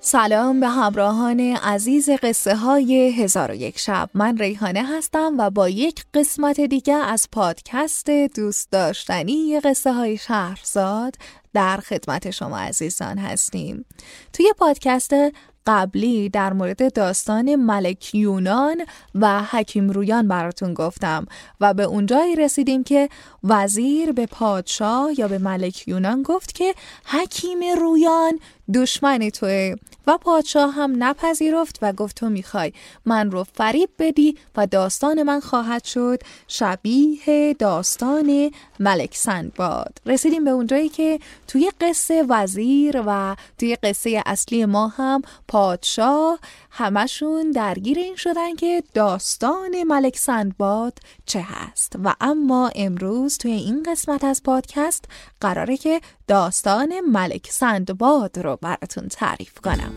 سلام به همراهان عزیز قصه های 1001 شب. من ریحانه هستم و با یک قسمت دیگه از پادکست دوست داشتنی قصه های شهرزاد در خدمت شما عزیزان هستیم. توی پادکست قبلی در مورد داستان ملک یونان و حکیم رویان براتون گفتم و به اونجایی رسیدیم که وزیر به پادشاه یا به ملک یونان گفت که حکیم رویان دشمن توه و پادشاه هم نپذیرفت و گفت تو میخوای من رو فریب بدی و داستان من خواهد شد شبیه داستان ملک سندباد. رسیدیم به اونجایی که توی قصه وزیر و توی قصه اصلی ما هم پادشاه همشون درگیر این شدن که داستان ملک سندباد چه هست و اما امروز توی این قسمت از پادکست قراره که داستان ملک سندباد رو براتون تعریف کنم.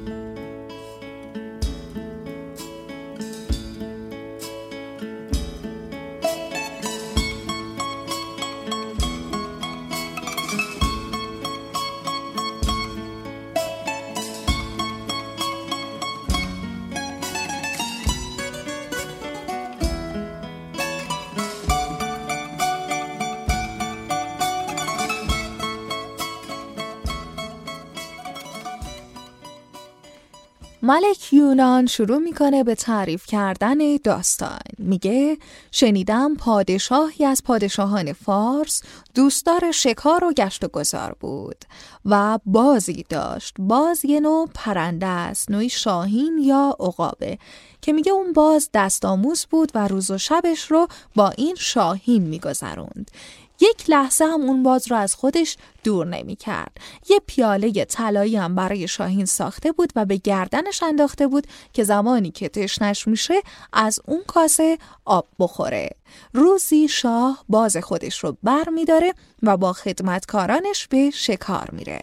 ملک یونان شروع میکنه به تعریف کردن داستان. میگه شنیدم پادشاهی از پادشاهان فارس دوستدار شکار و گشت و گذار بود و بازی داشت. باز یه نوع پرنده است، نوعی شاهین یا عقابه که میگه اون باز دست آموز بود و روز و شبش رو با این شاهین میگذروند. یک لحظه هم اون باز رو از خودش دور نمی کرد. یه پیاله طلایی هم برای شاهین ساخته بود و به گردنش انداخته بود که زمانی که تشنش میشه از اون کاسه آب بخوره. روزی شاه باز خودش رو بر می داره و با خدمتکارانش به شکار میره.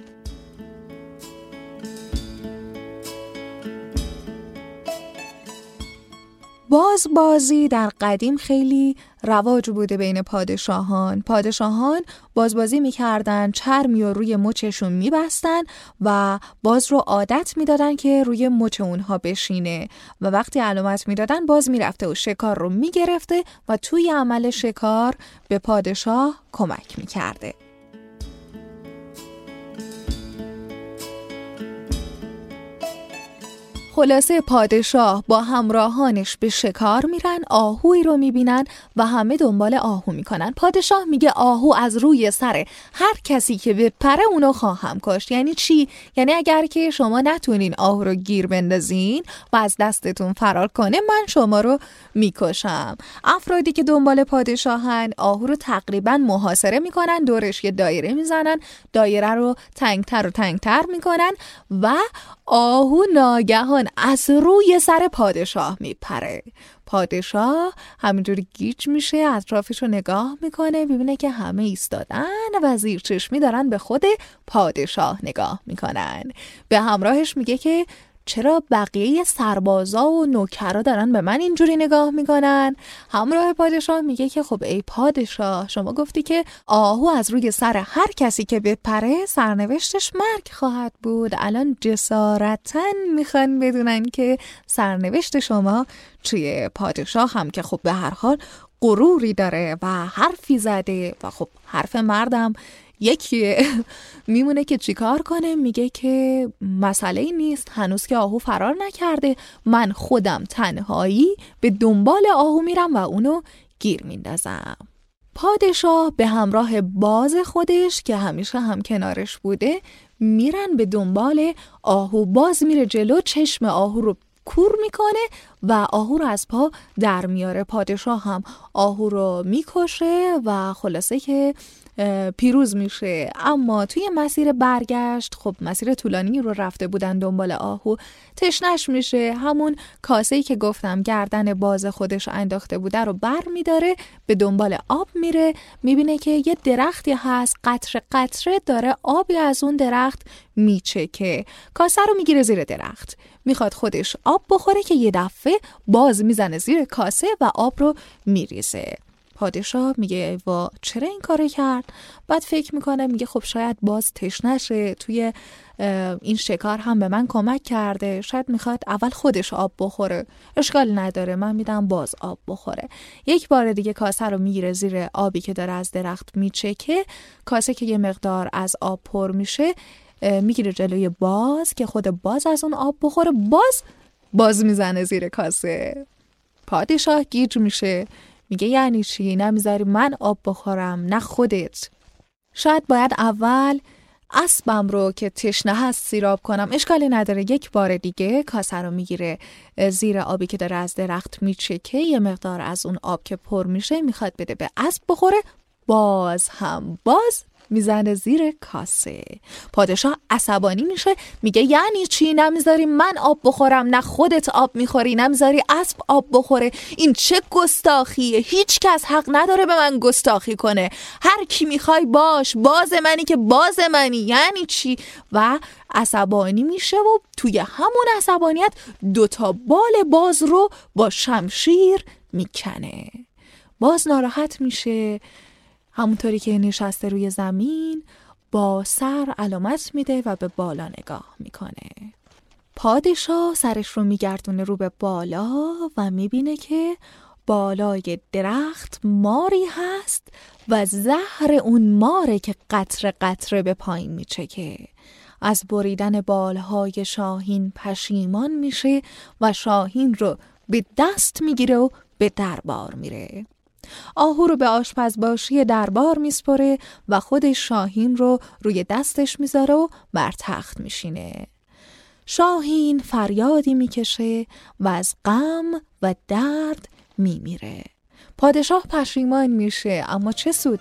بازی در قدیم خیلی رواج بوده بین پادشاهان. بازی میکردن، چرمی رو روی مچشون میبستن و باز رو عادت میدادن که روی مچ اونها بشینه و وقتی علامت میدادن باز میرفته و شکار رو میگرفته و توی عمل شکار به پادشاه کمک میکرده. خلاصه پادشاه با همراهانش به شکار میرن، آهوی رو میبینن و همه دنبال آهو میکنن. پادشاه میگه آهو از روی سر هر کسی که بپره اونو خواهم کشت. یعنی چی؟ یعنی اگر که شما نتونین آهو رو گیر بندازین و از دستتون فرار کنه من شما رو میکشم. افرادی که دنبال پادشاهن آهو رو تقریبا محاصره میکنن، دورش یه دایره میزنن، دایره رو تنگتر میکنن و آهو ناگهان از روی سر پادشاه میپره. پادشاه همینجوری گیج میشه، اطرافش رو نگاه میکنه، ببینه که همه ایستادن و زیر چشمی دارن به خود پادشاه نگاه میکنن. به همراهش میگه که چرا بقیه سربازا و نوکرا دارن به من اینجوری نگاه میکنن؟ همراه پادشاه میگه که خب ای پادشاه، شما گفتی که آهو از روی سر هر کسی که بپره سرنوشتش مرگ خواهد بود. الان جسارتاً میخوان بدونن که سرنوشت شما چیه. پادشاه هم که خب به هر حال غروری داره و حرفی زده و خب حرف مردم یکیه میمونه که چیکار کنه. میگه که مسئله نیست، هنوز که آهو فرار نکرده، من خودم تنهایی به دنبال آهو میرم و اونو گیر میندازم. پادشاه به همراه باز خودش که همیشه هم کنارش بوده میرن به دنبال آهو. باز میره جلو، چشم آهو رو کور میکنه و آهو رو از پا در میاره. پادشاه هم آهو رو میکشه و خلاصه که پیروز میشه. اما توی مسیر برگشت، خب مسیر طولانی رو رفته بودن دنبال آهو، تشنش میشه. همون کاسه‌ای که گفتم گردن باز خودش انداخته بوده رو بر میداره، به دنبال آب میره، میبینه که یه درختی هست، قطره قطره داره آبی از اون درخت میچکه. کاسه رو میگیره زیر درخت، میخواد خودش آب بخوره که یه دفعه باز میزنه زیر کاسه و آب رو میریزه. پادشاه میگه وا چرا این کارو کرد؟ بعد فکر میکنه میگه خب شاید باز تشنشه، توی این شکار هم به من کمک کرده، شاید میخواد اول خودش آب بخوره، اشکال نداره من میدم باز آب بخوره. یک بار دیگه کاسه رو میگیره زیر آبی که داره از درخت میچکه، کاسه که یه مقدار از آب پر میشه میگیره جلوی باز که خود باز از اون آب بخوره، باز میزنه زیر کاسه. پادشاه گیج میشه، میگه یعنی چی؟ نمیذاری من آب بخورم نه خودت؟ شاید باید اول اسبم رو که تشنه هست سیراب کنم، اشکالی نداره. یک بار دیگه کاسه رو میگیره زیر آبی که داره از درخت میچکه، یه مقدار از اون آب که پر میشه میخواد بده به اسب بخوره، باز میزنه زیر کاسه. پادشاه عصبانی میشه، میگه یعنی چی؟ نمیذاری من آب بخورم نه خودت آب میخوری، نمیذاری اسب آب بخوره، این چه گستاخیه؟ هیچ کس حق نداره به من گستاخی کنه، هر کی میخوای باش، باز منی که باز منی، یعنی چی؟ و عصبانی میشه و توی همون عصبانیت 2 بال باز رو با شمشیر میکنه. باز ناراحت میشه، همونطوری که نشسته روی زمین با سر علامت میده و به بالا نگاه میکنه. پادشاه سرش رو میگردونه رو به بالا و میبینه که بالای درخت ماری هست و زهر اون ماره که قطره قطره به پایین میچکه. از بریدن بالهای شاهین پشیمان میشه و شاهین رو به دست میگیره و به دربار میره. آهو رو به آشپزباشی دربار میسپره و خود شاهین رو روی دستش میذاره و بر تخت میشینه. شاهین فریادی میکشه و از غم و درد میمیره. پادشاه پشیمان میشه، اما چه سود؟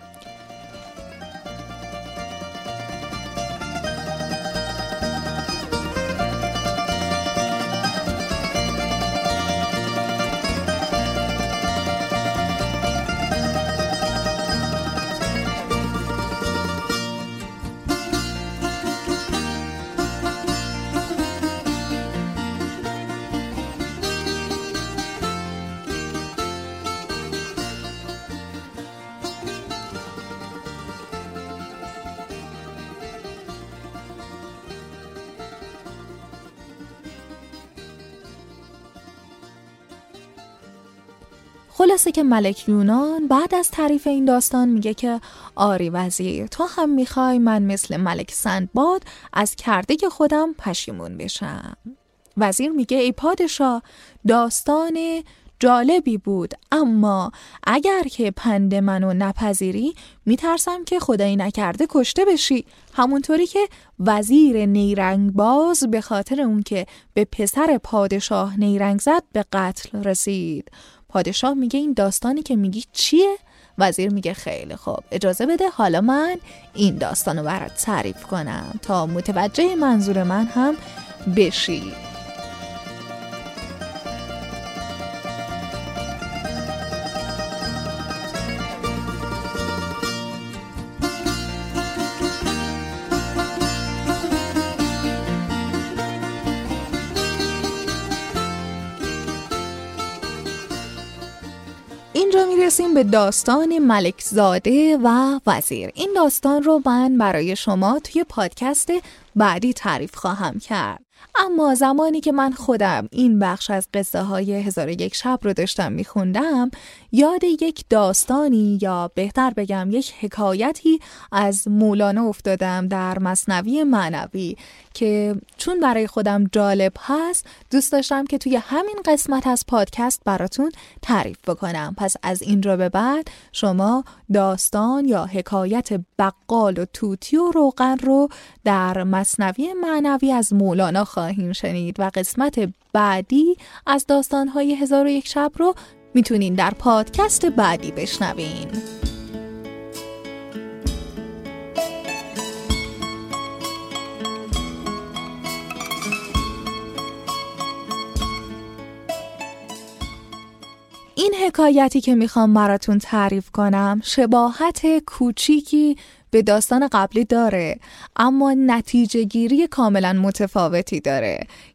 خلاصه که ملک یونان بعد از تعریف این داستان میگه که آری وزیر، تو هم میخوای من مثل ملک سندباد از کرده که خودم پشیمون بشم. وزیر میگه ای پادشاه، داستان جالبی بود، اما اگر که پند منو نپذیری میترسم که خدایی نکرده کشته بشی، همونطوری که وزیر نیرنگ باز به خاطر اون که به پسر پادشاه نیرنگ زد به قتل رسید. پادشاه میگه این داستانی که میگی چیه؟ وزیر میگه خیلی خوب، اجازه بده حالا من این داستانو برات تعریف کنم تا متوجه منظور من هم بشی. اینجا میرسیم به داستان ملکزاده و وزیر. این داستان رو من برای شما توی پادکست بعدی تعریف خواهم کرد. اما زمانی که من خودم این بخش از قصه های 1001 شب رو داشتم میخوندم، یاد یک داستانی یا بهتر بگم یک حکایتی از مولانا افتادم در مثنوی معنوی که چون برای خودم جالب هست دوست داشتم که توی همین قسمت از پادکست براتون تعریف بکنم. پس از اینجا به بعد شما داستان یا حکایت بقال و توتی و روغن رو در مثنوی معنوی از مولانا خواهیم شنید و قسمت بعدی از داستان‌های 1001 شب رو میتونین در پادکست بعدی بشنوین. این حکایتی که میخوام براتون تعریف کنم شباهت کوچیکی به داستان قبلی داره، اما نتیجه گیری کاملا متفاوتی داره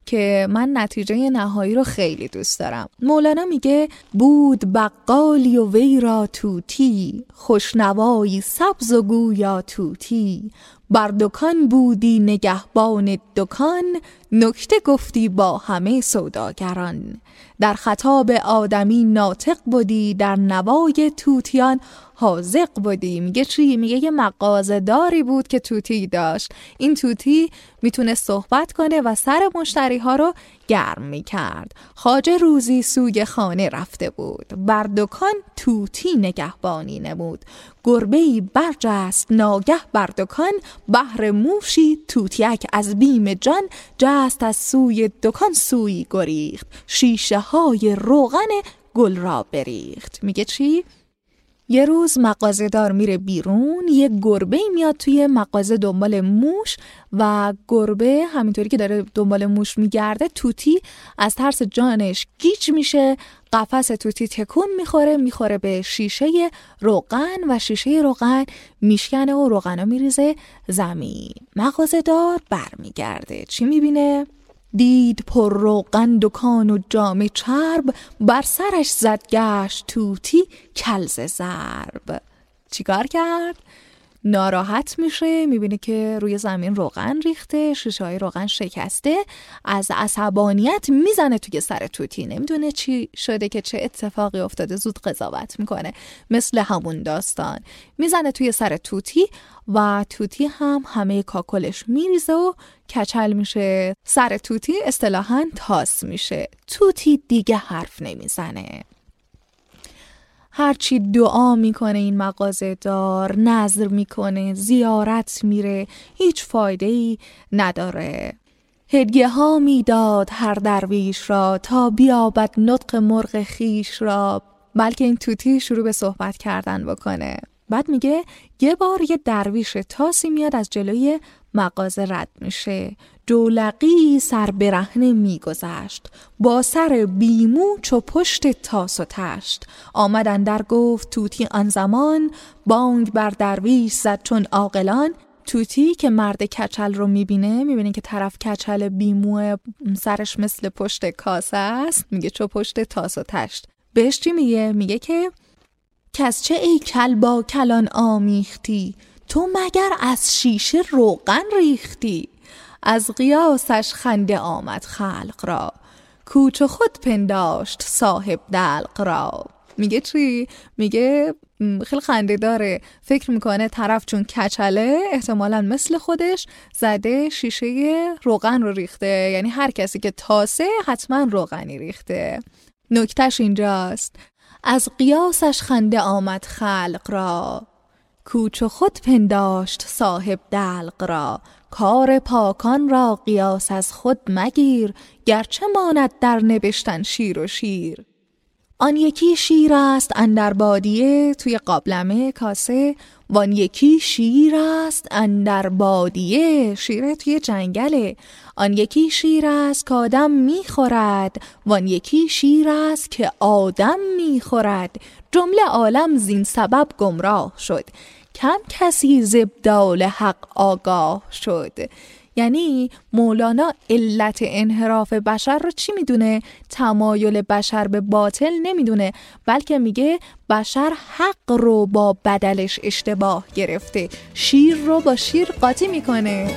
که من نتیجه نهایی رو خیلی دوست دارم. مولانا میگه بود بقالی و وی را توتی، خوشنوایی سبز و گویا توتی، بر دکان بودی نگهبان دکان، نکته گفتی با همه سوداگران، در خطاب آدمی ناطق بودی، در نوای توتیان حاذق بودی. میگه چی؟ میگه یه مغازه داری بود که توتی داشت. این توتی میتونه صحبت کنه و سر مشتری ها رو گرم میکرد. خواجه روزی سوی خانه رفته بود، بر دکان توتی نگهبانی نمود، گربه‌ای برجست ناگه بر دکان، بهر موشی توتیک از بیم جان، جست از سوی دکان سوی گریخت، شیشه های روغن گل را بریخت. میگه چی؟ یه روز مغازه‌دار میره بیرون، یه گربه میاد توی مغازه دنبال موش و گربه همینطوری که داره دنبال موش میگرده، توتی از ترس جانش گیج میشه، قفس توتی تکون میخوره به شیشه روغن و شیشه روغن میشکنه و روغنا میریزه زمین. مغازه‌دار برمیگرده، چی میبینه؟ دید پر روغن دکان و جام چرب، بر سرش زد گشت توتی کلز ضرب. چیکار کرد؟ ناراحت میشه، میبینه که روی زمین روغن ریخته، شیشه های روغن شکسته، از عصبانیت میزنه توی سر توتی. نمیدونه چی شده که چه اتفاقی افتاده، زود قضاوت میکنه. مثل همون داستان میزنه توی سر توتی و توتی هم همه کاکلش میریزه و کچل میشه. سر توتی اصطلاحاً تاس میشه. توتی دیگه حرف نمیزنه. هرچی دعا میکنه این مغازه‌دار، نذر میکنه، زیارت میره، هیچ فایده‌ای نداره. هدیه ها میداد هر درویش را، تا بیابد نطق مرغ خیش را. بلکه این توتی شروع به صحبت کردن بکنه. بعد میگه یه بار یه درویش تاسی میاد از جلوی مغازه رد میشه، جولقی سر برهنه میگذشت، با سر بیمو چو پشت تاس و تشت. آمدن در گفت توتی آن زمان، بانگ بر درویش زد چون عاقلان. توتی که مرد کچل رو میبینه که طرف کچل بیمو، سرش مثل پشت کاسه است، میگه چو پشت تاس و تشت. بهش چی میگه؟ میگه که کس چه ای کل با کلان آمیختی، تو مگر از شیشه روغن ریختی. از قیاسش خنده آمد خلق را، کوچ خود پنداشت صاحب دلق را. میگه چی؟ میگه خیلی خنده داره، فکر میکنه طرف چون کچله احتمالاً مثل خودش زده شیشه روغن رو ریخته، یعنی هر کسی که تاسه حتما روغنی ریخته. نکتهش اینجاست، از قیاسش خنده آمد خلق را، کوچ خود پنداشت صاحب دلق را. کار پاکان را قیاس از خود مگیر، گرچه ماند در نبشتن شیر و شیر. آن یکی شیر است اندر بادیه، توی قابلمه کاسه، وان یکی شیر است اندر بادیه، شیر توی جنگله. آن یکی شیر است که آدم میخورد، وان یکی شیر است که آدم میخورد. جمله عالم زین سبب گمراه شد، کم کسی ز ابدال حق آگاه شد. یعنی مولانا علت انحراف بشر رو چی میدونه؟ تمایل بشر به باطل نمیدونه، بلکه میگه بشر حق رو با بدلش اشتباه گرفته، شیر رو با شیر قاطی میکنه.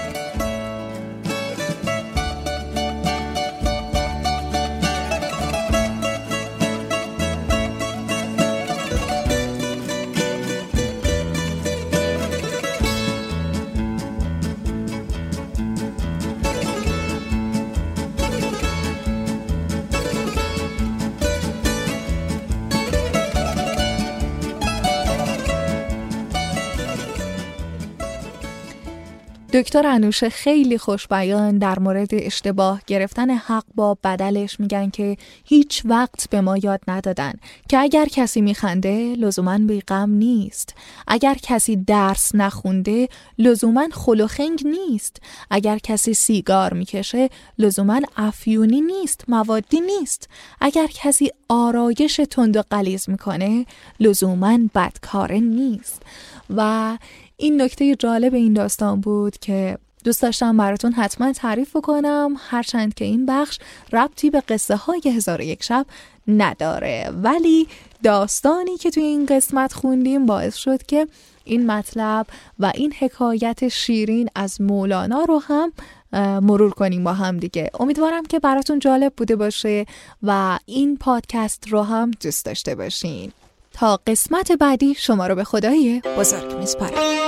دکتر انوشه خیلی خوش بیان در مورد اشتباه گرفتن حق با بدلش میگن که هیچ وقت به ما یاد ندادن که اگر کسی میخنده لزوماً بی‌غم نیست، اگر کسی درس نخونده لزوماً خل و خنگ نیست، اگر کسی سیگار میکشه لزوماً افیونی نیست، موادی نیست، اگر کسی آرایش تند و غلیظ میکنه لزوماً بدکاره نیست. و این نکته جالب این داستان بود که دوست داشتم براتون حتما تعریف کنم، هرچند که این بخش ربطی به قصه های 1001 شب نداره، ولی داستانی که توی این قسمت خوندیم باعث شد که این مطلب و این حکایت شیرین از مولانا رو هم مرور کنیم با هم دیگه. امیدوارم که براتون جالب بوده باشه و این پادکست رو هم دوست داشته باشین. تا قسمت بعدی شما رو به خدای بزرگ میسپارم.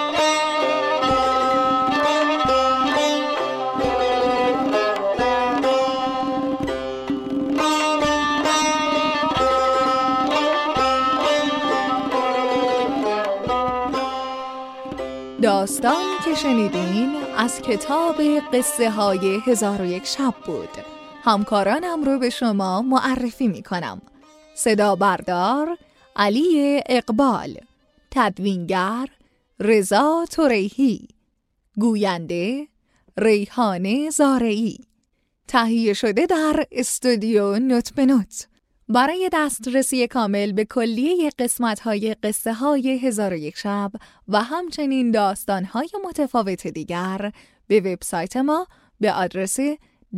داستانی که شنیدین از کتاب قصه های 1001 شب بود. همکارانم رو به شما معرفی می کنم. صدا بردار علی اقبال، تدوینگر رضا توریهی، گوینده ریحانه زارعی، تهیه شده در استودیو نوت به نوت. برای دسترسی کامل به کلیه قسمت‌های قصه های 1001 شب و همچنین داستان‌های متفاوت دیگر به وبسایت ما به آدرس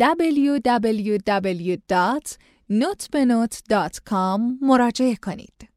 www.notbenot.com مراجعه کنید.